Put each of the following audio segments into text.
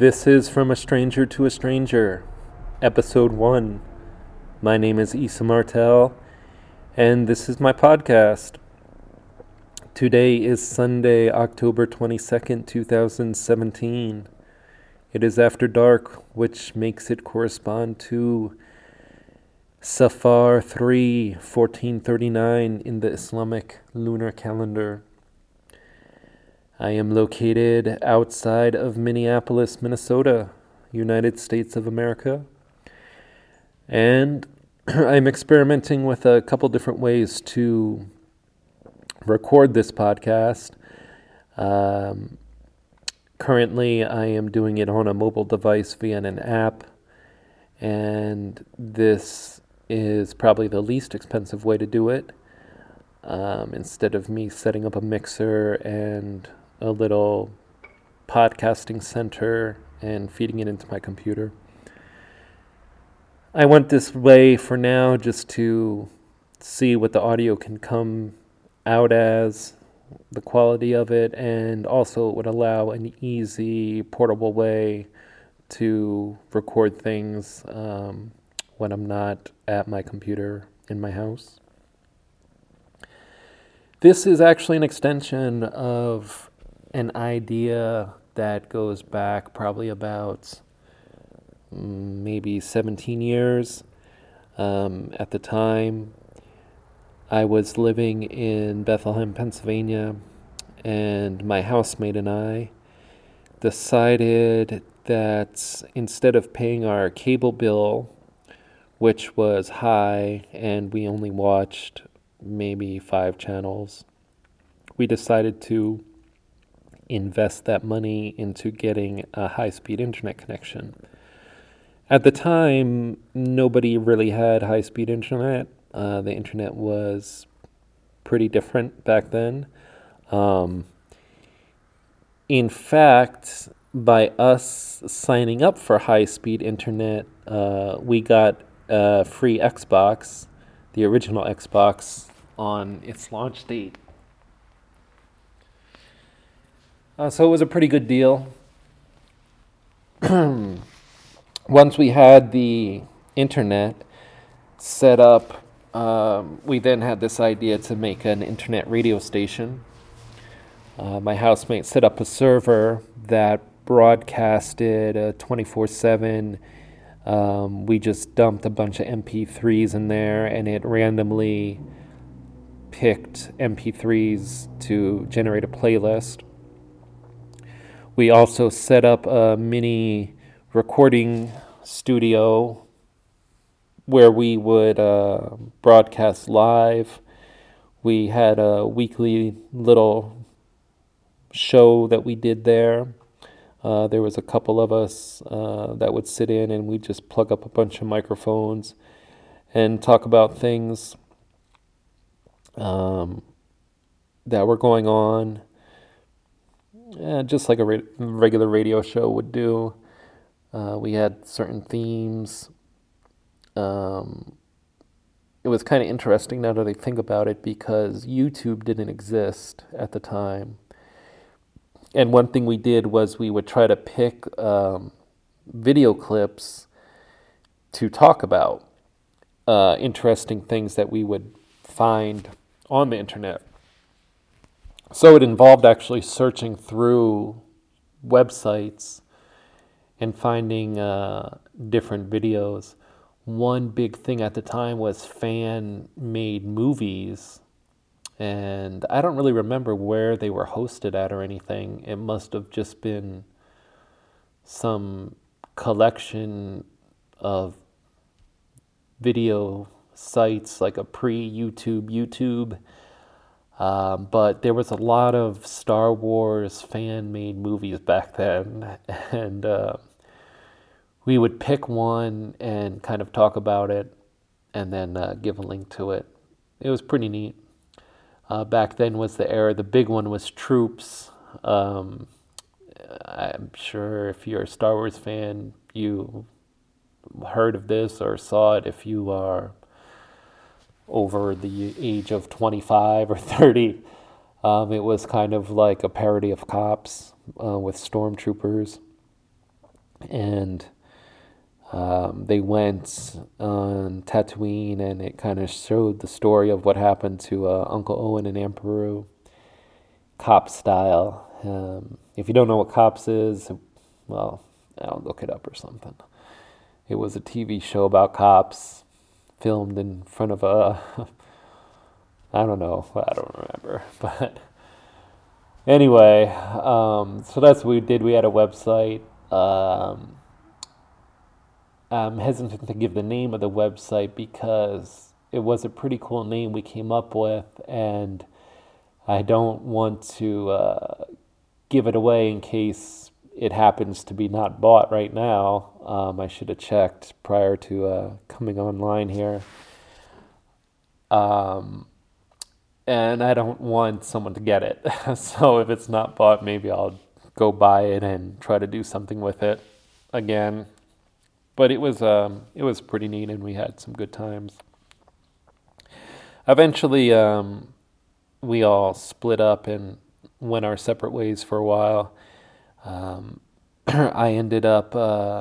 This is From a Stranger to a Stranger, Episode 1. My name is Issa Martel, and this is my podcast. Today is Sunday, October 22nd, 2017. It is after dark, which makes it correspond to Safar 3, 1439 in the Islamic lunar calendar. I am located outside of Minneapolis, Minnesota, United States of America. And I'm experimenting with a couple different ways to record this podcast. Currently, I am doing it on a mobile device via an app. And this is probably the least expensive way to do it. Instead of me setting up a mixer and a little podcasting center and feeding it into my computer. I went this way for now just to see what the audio can come out as, the quality of it, and also it would allow an easy, portable way to record things when I'm not at my computer in my house. This is actually an extension of an idea that goes back probably about maybe 17 years. At the time, I was living in Bethlehem, Pennsylvania, and my housemate and I decided that instead of paying our cable bill, which was high, and we only watched maybe 5 channels, we decided to invest that money into getting a high-speed internet connection. At the time, nobody really had high-speed internet. The internet was pretty different back then. In fact, by us signing up for high-speed internet, we got a free Xbox, the original Xbox, on its launch date. So it was a pretty good deal. Once we had the internet set up, we then had this idea to make an internet radio station. My housemate set up a server that broadcasted 24/7. We just dumped a bunch of MP3s in there, and it randomly picked MP3s to generate a playlist. We also set up a mini recording studio where we would broadcast live. We had a weekly little show that we did there. There was a couple of us that would sit in, and we'd just plug up a bunch of microphones and talk about things that were going on. Just like a regular radio show would do. We had certain themes. It was kind of interesting now that I think about it, because YouTube didn't exist at the time. And one thing we did was we would try to pick video clips to talk about interesting things that we would find on the internet. So it involved actually searching through websites and finding different videos. One big thing at the time was fan-made movies, and I don't really remember where they were hosted at or anything. It must have just been some collection of video sites, like a pre-YouTube YouTube. But there was a lot of Star Wars fan-made movies back then, and we would pick one and kind of talk about it, and then give a link to it. It was pretty neat. Back then was the era. The big one was Troops. I'm sure if you're a Star Wars fan, you heard of this or saw it if you are over the age of 25 or 30. It was kind of like a parody of Cops with stormtroopers. and they went on Tatooine, and it kind of showed the story of what happened to Uncle Owen and Aunt Beru, Cops style. If you don't know what Cops is, well, I'll look it up or something. It was a TV show about cops filmed in front of a, I don't know, I don't remember. But anyway, so that's what we did. We had a website. I'm hesitant to give the name of the website because it was a pretty cool name we came up with, and I don't want to give it away in case it happens to be not bought right now. I should have checked prior to coming online here. And I don't want someone to get it. So if it's not bought, maybe I'll go buy it and try to do something with it again. But it was pretty neat, and we had some good times. Eventually, we all split up and went our separate ways for a while. I ended up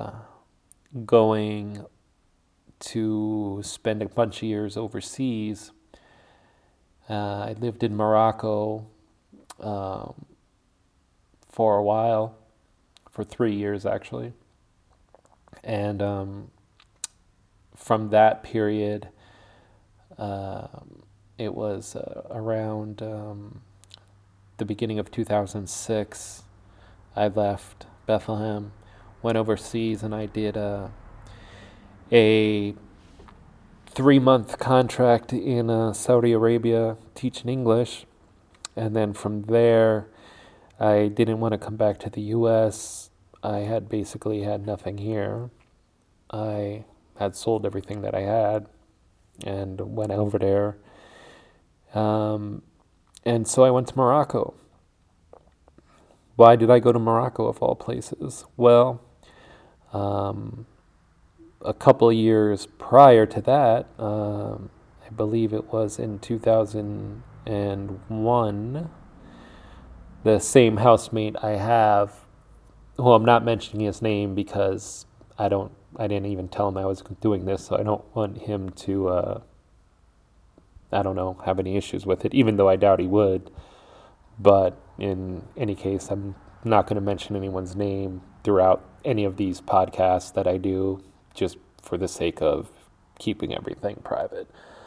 going to spend a bunch of years overseas. I lived in Morocco for a while, for 3 years actually. And from that period, it was around the beginning of 2006, I left Bethlehem, went overseas, and I did a 3-month contract in Saudi Arabia teaching English. And then from there, I didn't want to come back to the U.S. I had basically had nothing here. I had sold everything that I had and went over there. And so I went to Morocco. Why did I go to Morocco of all places? Well, a couple of years prior to that, I believe it was in 2001, the same housemate I have, who I'm not mentioning his name because I didn't even tell him I was doing this, so I don't want him to, I don't know, have any issues with it, even though I doubt he would. But in any case, I'm not going to mention anyone's name throughout any of these podcasts that I do, just for the sake of keeping everything private.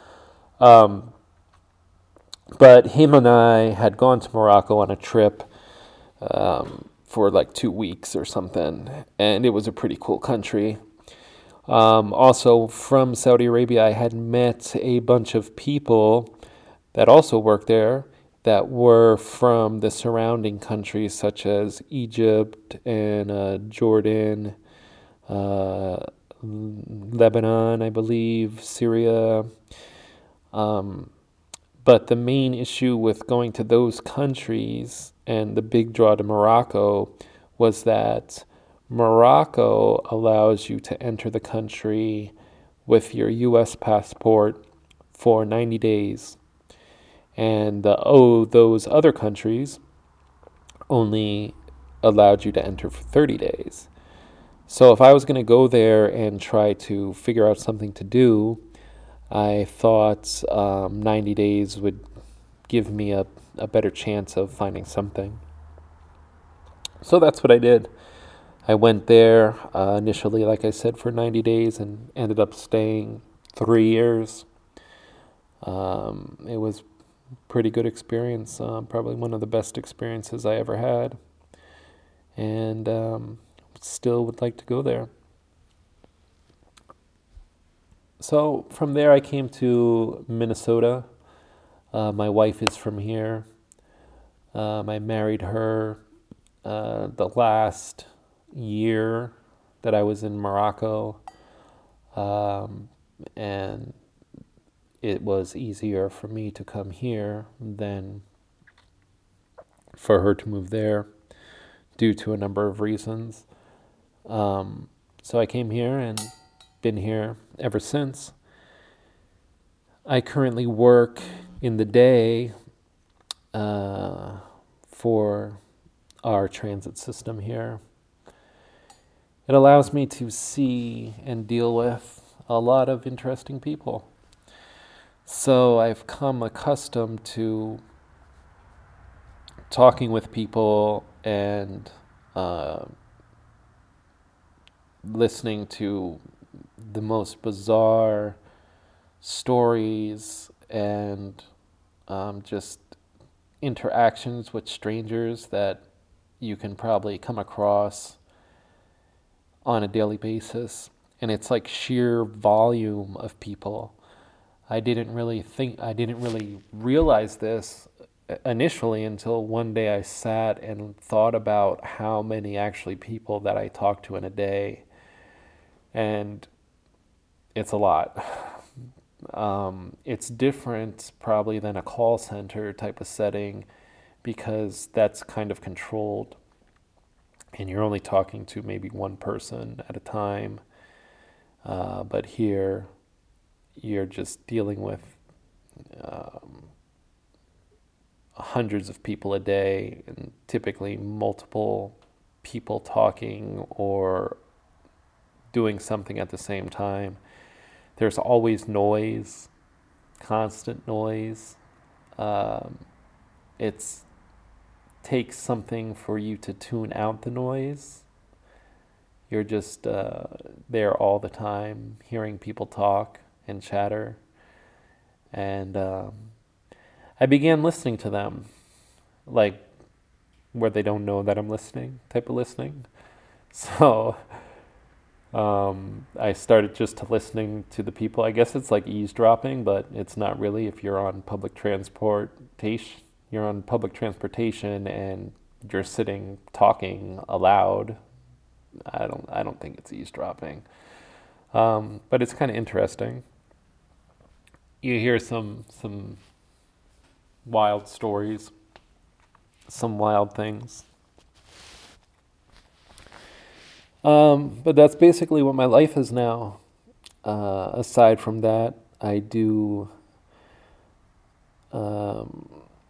But him and I had gone to Morocco on a trip for like 2 weeks or something, and it was a pretty cool country. Also, from Saudi Arabia, I had met a bunch of people that also worked there that were from the surrounding countries, such as Egypt and Jordan, Lebanon, I believe, Syria. But the main issue with going to those countries and the big draw to Morocco was that Morocco allows you to enter the country with your U.S. passport for 90 days. And those other countries only allowed you to enter for 30 days. So if I was going to go there and try to figure out something to do, I thought 90 days would give me a better chance of finding something. So that's what I did. I went there initially, like I said, for 90 days and ended up staying 3 years. It was a pretty good experience, probably one of the best experiences I ever had. And still would like to go there. So from there I came to Minnesota. My wife is from here. I married her the last year that I was in Morocco. And it was easier for me to come here than for her to move there due to a number of reasons. So I came here and been here ever since. I currently work in the day for our transit system here. it allows me to see and deal with a lot of interesting people. So I've come accustomed to talking with people and uh, listening to the most bizarre stories and just interactions with strangers that you can probably come across on a daily basis. And it's like sheer volume of people. I didn't really realize this initially until one day I sat and thought about how many actually people that I talk to in a day. And it's a lot. It's different probably than a call center type of setting because that's kind of controlled and you're only talking to maybe one person at a time. But here, you're just dealing with um, hundreds of people a day and typically multiple people talking or doing something at the same time. There's always noise, constant noise. Um, it's takes something for you to tune out the noise. You're just there all the time, hearing people talk and chatter. And I began listening to them, like where they don't know that I'm listening, type of listening. So I started just to listening to the people. I guess it's like eavesdropping, but it's not really if you're on public transportation. You're on public transportation and you're sitting talking aloud. I don't think it's eavesdropping. But it's kind of interesting. You hear some wild stories, some wild things. But that's basically what my life is now. Aside from that, I do um,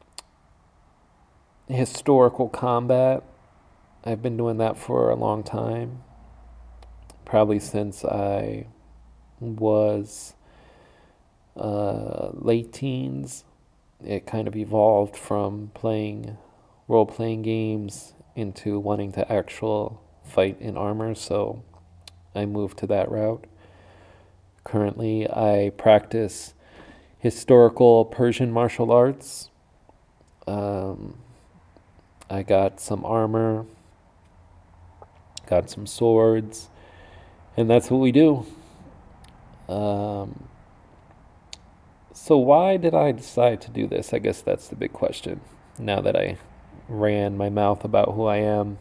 historical combat. I've been doing that for a long time, probably since I was late teens. It kind of evolved from playing role playing games into wanting to actual fight in armor, so I moved to that route. Currently, I practice historical Persian martial arts. Um, I got some armor, got some swords, and that's what we do. Um, so, why did I decide to do this? I guess that's the big question. Now that I ran my mouth about who I am,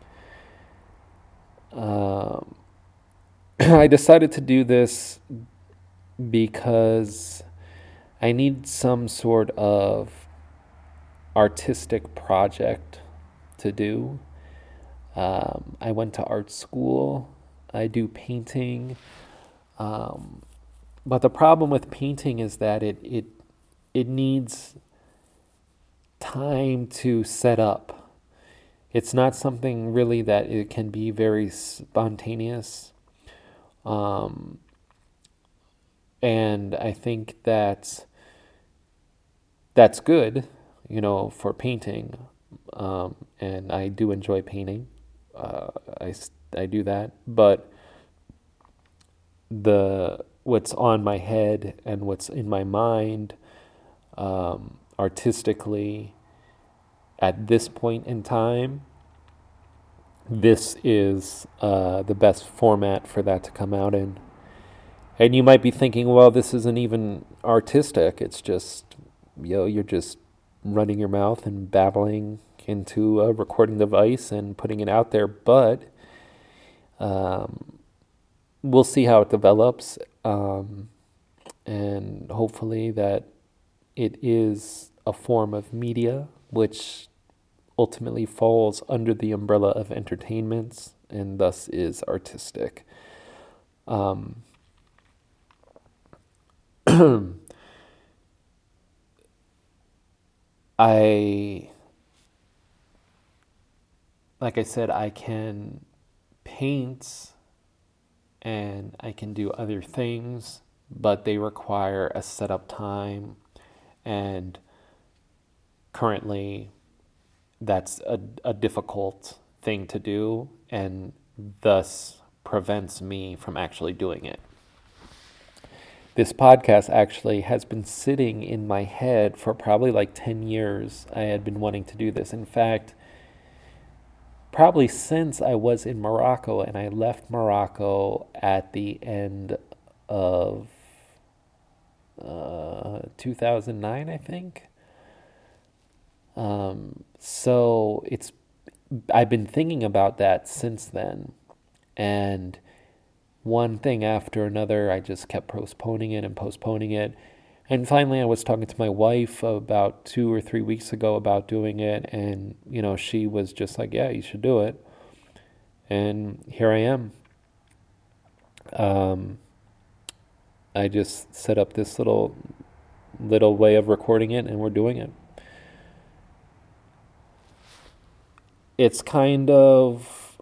um, I decided to do this because I need some sort of artistic project to do. I went to art school. I do painting. Um, but the problem with painting is that it needs time to set up. It's not something really that it can be very spontaneous. Um, and I think that's good, for painting. And I do enjoy painting. Uh, I do that, but the what's on my head and what's in my mind, artistically, at this point in time, this is the best format for that to come out in. And you might be thinking, well, this isn't even artistic. It's just, you're just running your mouth and babbling into a recording device and putting it out there. But um, we'll see how it develops. And hopefully that it is a form of media, which ultimately falls under the umbrella of entertainment and thus is artistic. Um, I, like I said, I can paint and I can do other things, but they require a setup time. And currently, that's a difficult thing to do, and thus prevents me from actually doing it. This podcast actually has been sitting in my head for probably like 10 years. I had been wanting to do this. In fact, probably since I was in Morocco, and I left Morocco at the end of 2009, I think. So I've been thinking about that since then. And one thing after another, I just kept postponing it and postponing it. And finally, I was talking to my wife about 2 or 3 weeks ago about doing it. And, she was just like, yeah, you should do it. And here I am. I just set up this little way of recording it, and we're doing it. It's kind of,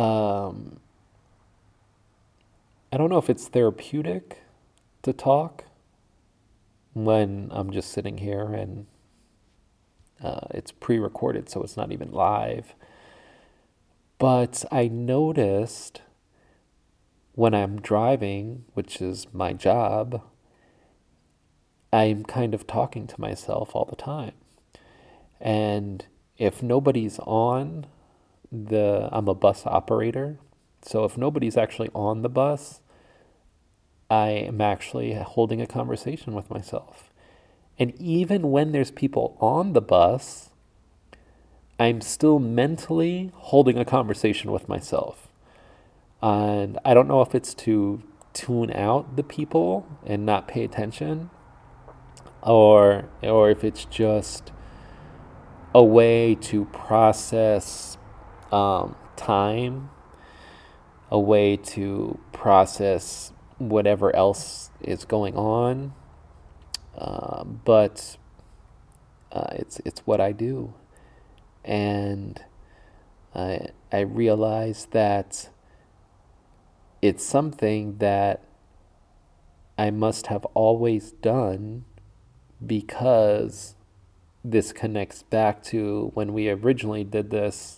I don't know if it's therapeutic to talk when I'm just sitting here and it's pre-recorded, so it's not even live. But I noticed when I'm driving, which is my job, I'm kind of talking to myself all the time. And if nobody's on I'm a bus operator, so if nobody's actually on the bus, I am actually holding a conversation with myself. And even when there's people on the bus, I'm still mentally holding a conversation with myself. And I don't know if it's to tune out the people and not pay attention, or if it's just a way to process time, a way to process whatever else is going on. But it's what I do. And I realize that it's something that I must have always done, because this connects back to when we originally did this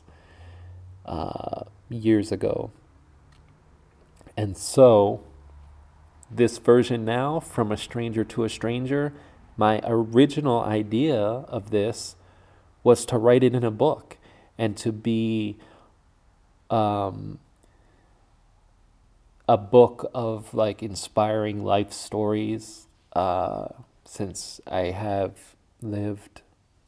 years ago. And so this version now, From a Stranger to a Stranger, my original idea of this was to write it in a book and to be a book of like inspiring life stories, since I have lived,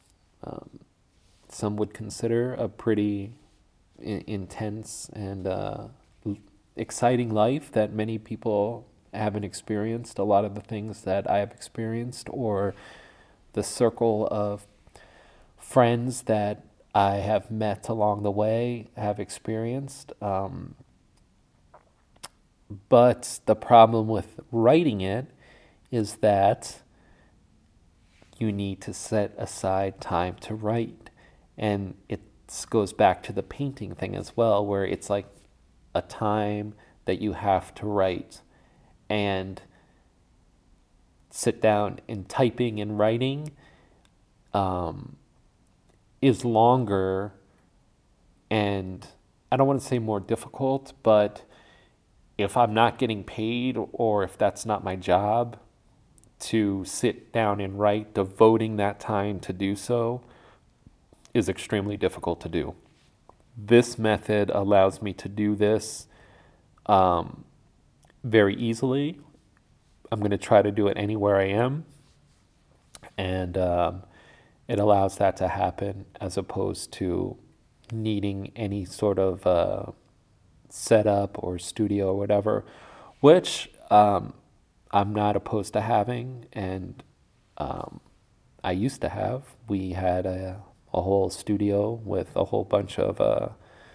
some would consider a pretty intense and exciting life that many people haven't experienced. A lot of the things that I have experienced, or the circle of friends that I have met along the way, have experienced. But the problem with writing it is that you need to set aside time to write. And it goes back to the painting thing as well, where it's like a time that you have to write. And sit down, and typing and writing is longer, and I don't want to say more difficult, but if I'm not getting paid, or if that's not my job to sit down and write, devoting that time to do so is extremely difficult to do. This method allows me to do this very easily. I'm going to try to do it anywhere I am, and it allows that to happen, as opposed to needing any sort of setup or studio or whatever, which I'm not opposed to having, and I used to have. We had a whole studio with a whole bunch of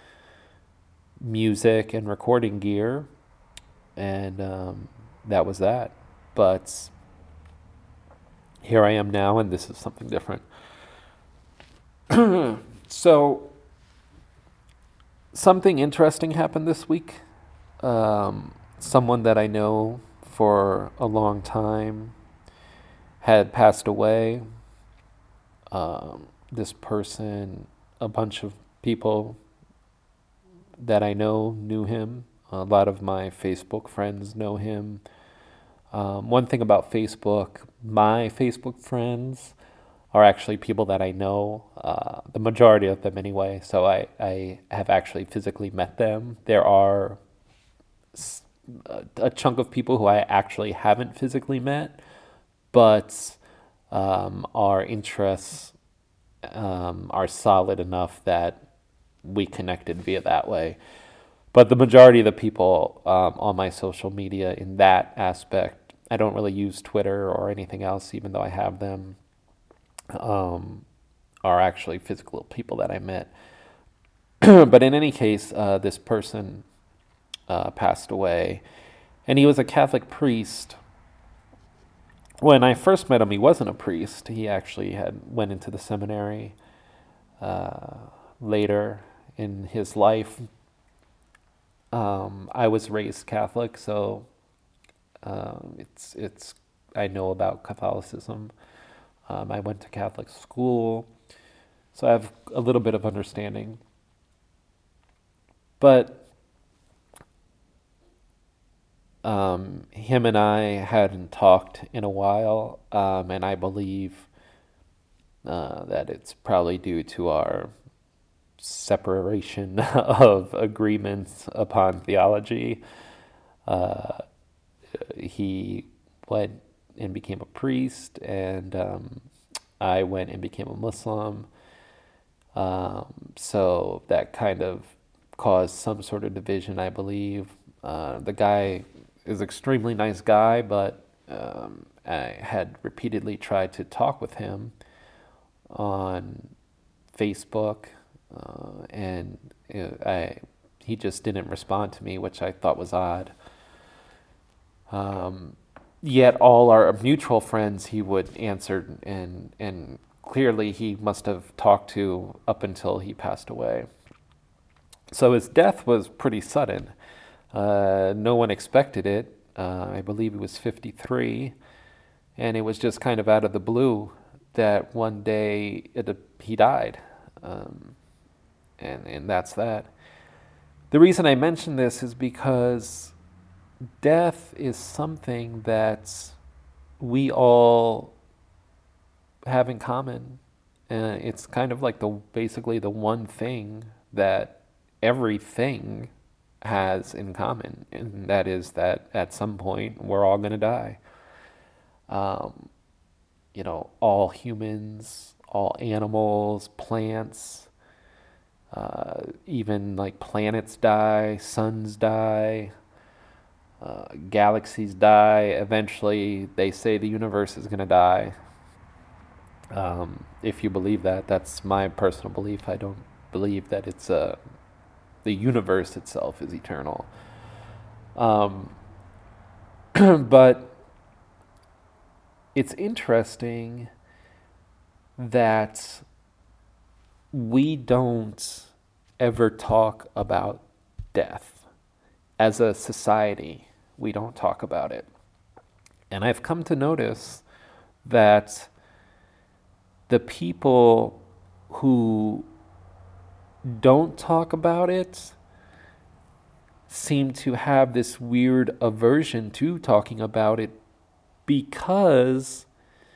music and recording gear, and that was that. But here I am now, and this is something different. So Something interesting happened this week. Someone that I know for a long time had passed away. This person, a bunch of people that I know knew him. A lot of my Facebook friends know him. One thing about Facebook, my Facebook friends are actually people that I know, the majority of them anyway. So I have actually physically met them. There are a chunk of people who I actually haven't physically met, but our interests are solid enough that we connected via that way. But the majority of the people on my social media in that aspect, I don't really use Twitter or anything else, even though I have them, are actually physical people that I met. But in any case, this person passed away, and he was a Catholic priest. When I first met him, he wasn't a priest. He actually had went into the seminary later in his life. I was raised Catholic, so it's I know about Catholicism. I went to Catholic school, so I have a little bit of understanding. But him and I hadn't talked in a while, and I believe that it's probably due to our separation of agreements upon theology. He went and became a priest, and I went and became a Muslim. So that kind of caused some sort of division, I believe. The guy is an extremely nice guy, but I had repeatedly tried to talk with him on Facebook, and he just didn't respond to me, which I thought was odd. Yet all our mutual friends he would answer, and clearly he must have talked to up until he passed away. So his death was pretty sudden. No one expected it. I believe he was 53, and it was just kind of out of the blue that one day he died, and that's that. The reason I mention this is because death is something that we all have in common. And it's kind of like basically the one thing that everything has in common, and that is that at some point we're all going to die. Um, all humans, all animals, plants, even like planets die, suns die, galaxies die. Eventually, they say the universe is going to die. If you believe that, that's my personal belief. I don't believe that it's the universe itself is eternal. But it's interesting that we don't ever talk about death. As a society, we don't talk about it. And I've come to notice that the people who don't talk about it seem to have this weird aversion to talking about it because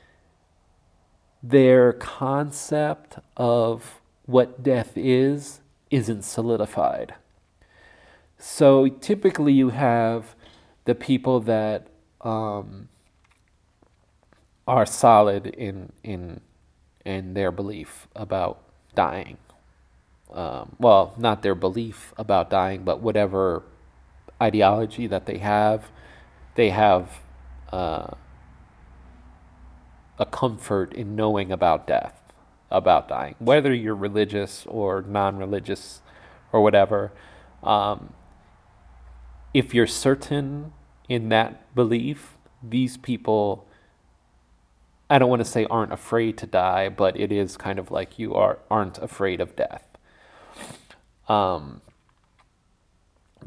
their concept of what death isn't solidified. So typically you have the people that are solid in their belief about dying. Well, not their belief about dying, but whatever ideology that they have a comfort in knowing about death, about dying, whether you're religious or non-religious or whatever. If you're certain in that belief, these people, I don't want to say aren't afraid to die, but it is kind of like you aren't afraid of death.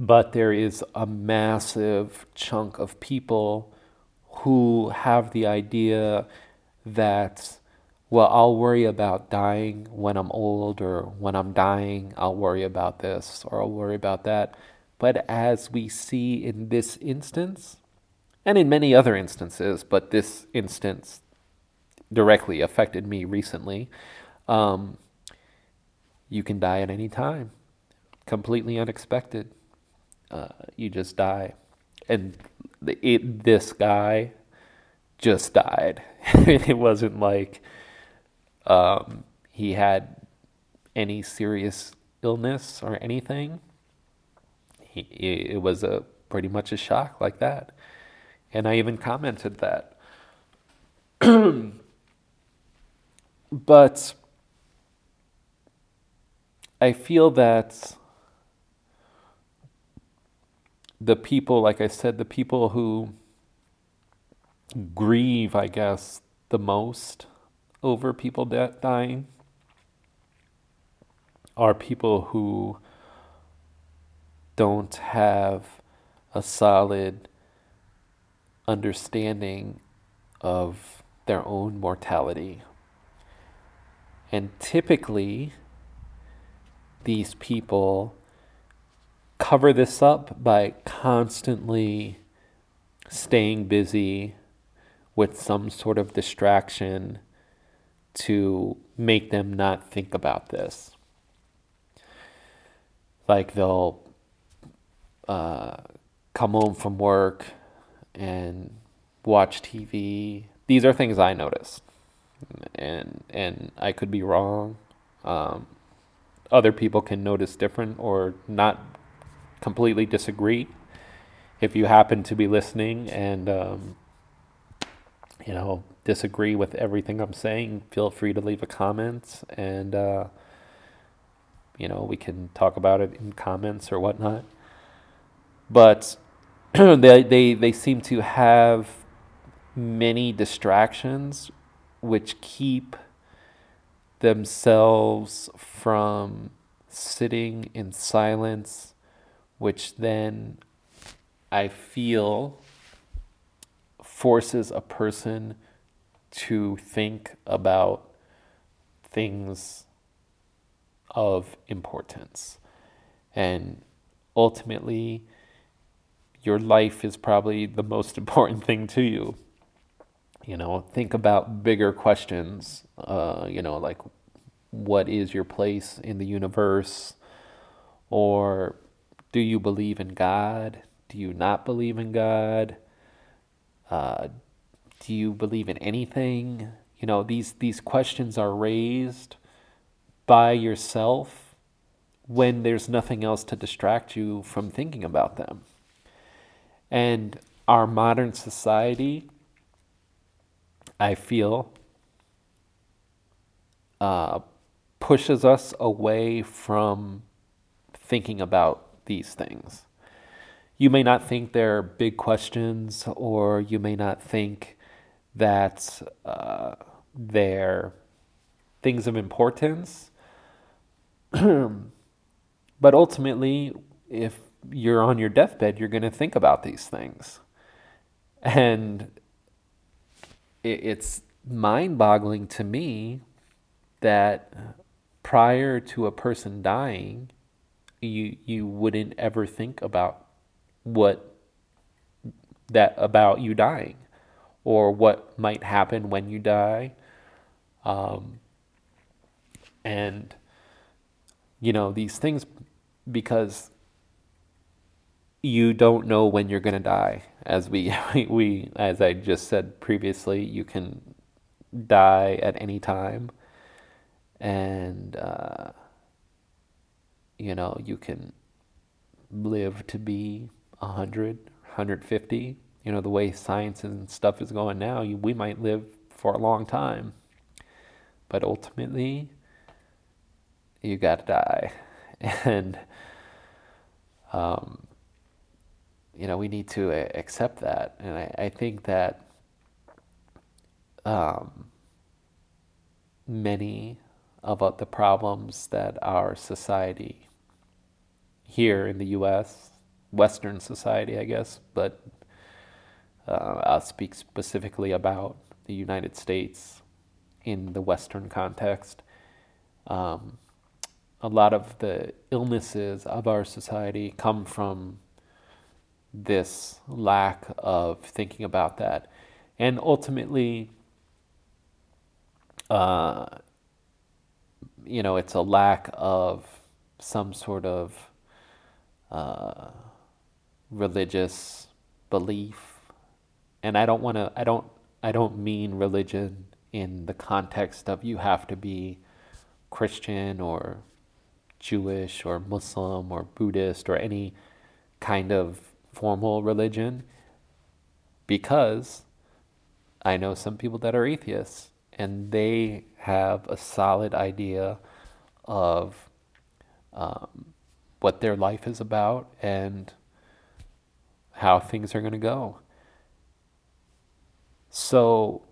But there is a massive chunk of people who have the idea that, well, I'll worry about dying when I'm old, or when I'm dying, I'll worry about this, or I'll worry about that. But as we see in this instance, and in many other instances, but this instance directly affected me recently, um, you can die at any time, completely unexpected. You just die. And this guy just died. It wasn't like he had any serious illness or anything. It was a pretty much a shock like that. And I even commented that. But I feel that the people, like I said, the people who grieve, I guess, the most over people dying are people who don't have a solid understanding of their own mortality. And typically, these people cover this up by constantly staying busy with some sort of distraction to make them not think about this. Like they'll come home from work and watch TV. These are things I noticed, and I could be wrong. Other people can notice different or not completely disagree. If you happen to be listening and disagree with everything I'm saying, feel free to leave a comment, and we can talk about it in comments or whatnot. But they seem to have many distractions which keep themselves from sitting in silence, which then I feel forces a person to think about things of importance. And ultimately, your life is probably the most important thing to you. Think about bigger questions, like what is your place in the universe? Or do you believe in God? Do you not believe in God? Do you believe in anything? These questions are raised by yourself when there's nothing else to distract you from thinking about them. And our modern society, I feel, pushes us away from thinking about these things. You may not think they're big questions, or you may not think that they're things of importance. But ultimately, if you're on your deathbed, you're going to think about these things. And it's mind-boggling to me that prior to a person dying, you wouldn't ever think about about you dying, or what might happen when you die. And these things, because you don't know when you're going to die. As as I just said previously, you can die at any time. And you can live to be 100, 150. The way science and stuff is going now, we might live for a long time. But ultimately, you gotta die. And we need to accept that. And I think that many of the problems that our society here in the US Western society, I guess, but I'll speak specifically about the United States in the Western context. Um, a lot of the illnesses of our society come from this lack of thinking about that. And ultimately, uh, it's a lack of some sort of religious belief. And I don't mean religion in the context of you have to be Christian or Jewish or Muslim or Buddhist or any kind of formal religion, because I know some people that are atheists and they have a solid idea of what their life is about and how things are going to go. So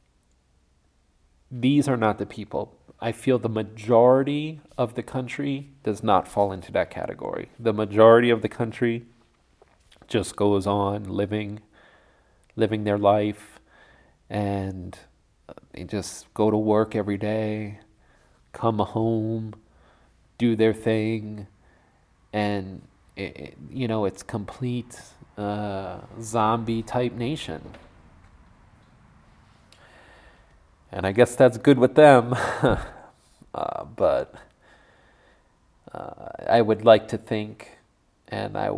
these are not the people. I feel the majority of the country does not fall into that category. The majority of the country just goes on living their life, and they just go to work every day, come home, do their thing, and it's complete zombie type nation. And I guess that's good with them. But I would like to think, and I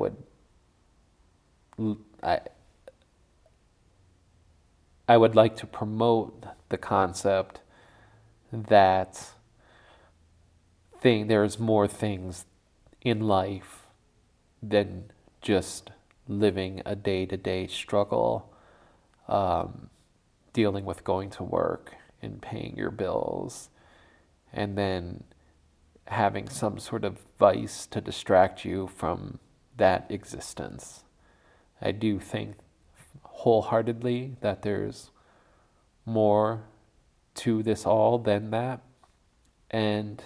would like to promote the concept that there's more things in life than just living a day-to-day struggle, dealing with going to work and paying your bills, and then having some sort of vice to distract you from that existence. I do think wholeheartedly that there's more to this all than that. And,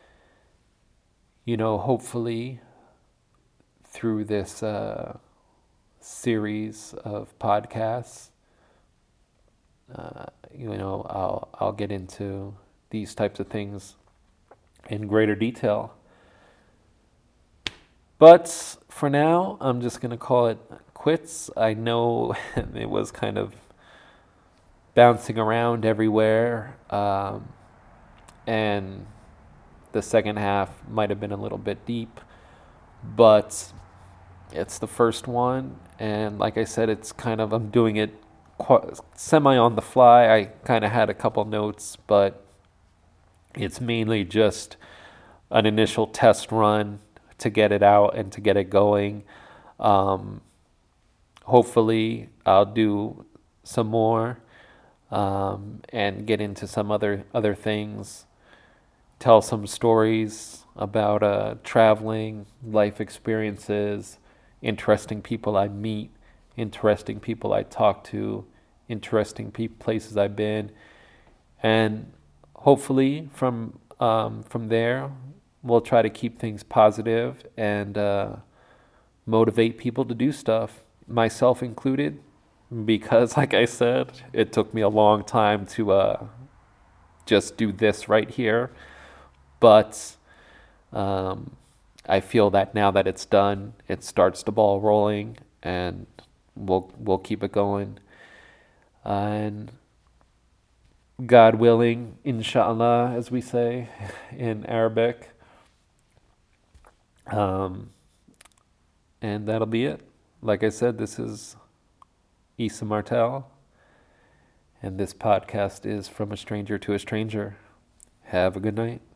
hopefully through this series of podcasts, I'll get into these types of things in greater detail. But for now, I'm just going to call it quits. I know it was kind of bouncing around everywhere, and the second half might have been a little bit deep, but it's the first one, and like I said, I'm doing it semi on the fly. I kind of had a couple notes, but it's mainly just an initial test run to get it out and to get it going. Hopefully I'll do some more, and get into some other things, tell some stories about traveling, life experiences, interesting people I meet, interesting people I talk to, interesting places I've been, and hopefully from there we'll try to keep things positive and motivate people to do stuff, myself included, because like I said, it took me a long time to just do this right here, but I feel that now that it's done, it starts the ball rolling, and we'll keep it going. And God willing, inshallah, as we say in Arabic. And that'll be it. Like I said, this is Issa Martel, and this podcast is From a Stranger to a Stranger. Have a good night.